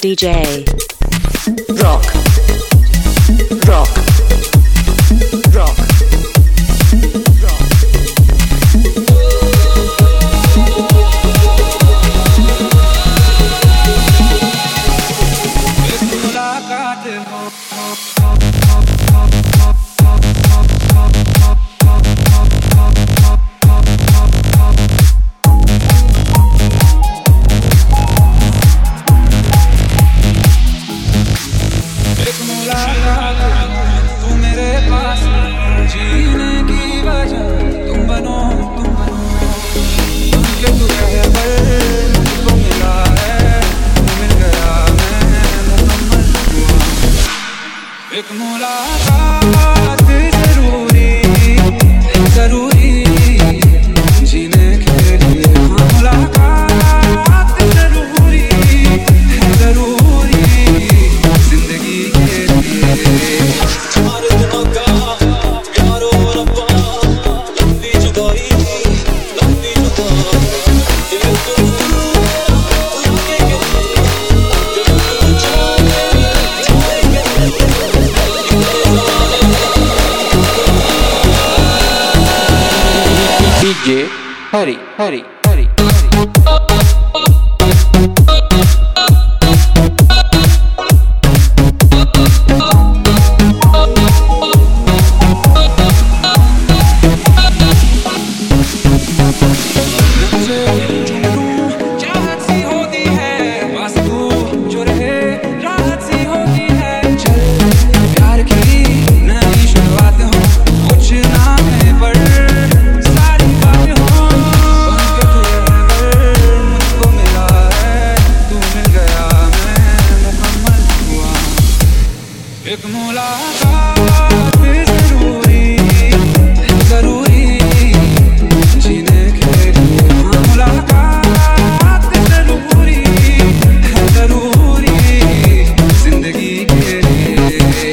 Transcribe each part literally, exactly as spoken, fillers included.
D J Rock Rock Rock एक मुलाकात जरूरी जरूरी जीने के लिए हाँ मुलाकात जरूरी है जरूरी जिंदगी के लिए तुम्हारे दिनों का प्यारो रब्बा लंबी जुदाई लंबी जुदाई दिल को D J Hari Hari Hari एक मुलाकात जरूरी जरूरी जीने के लिए हाँ मुलाकात जरूरी है जरूरी जिंदगी के लिए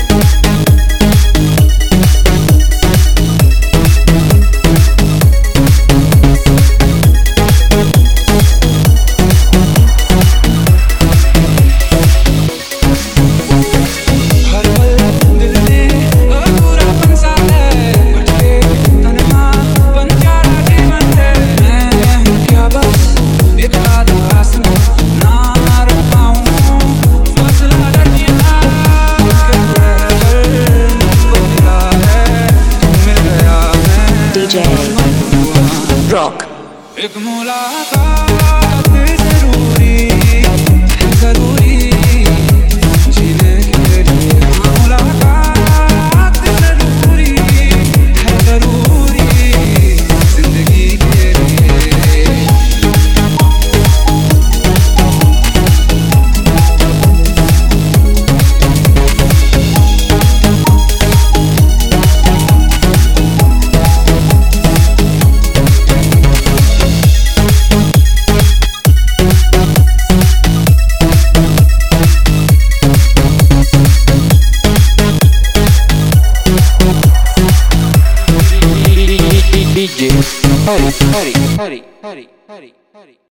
Rock एक मुलाकात जरूरी जरूरी जीने के लिए हाँ मुलाकात जरूरी है जरूरी जिंदगी के लिए D J Hari Hari Hari Hari Hari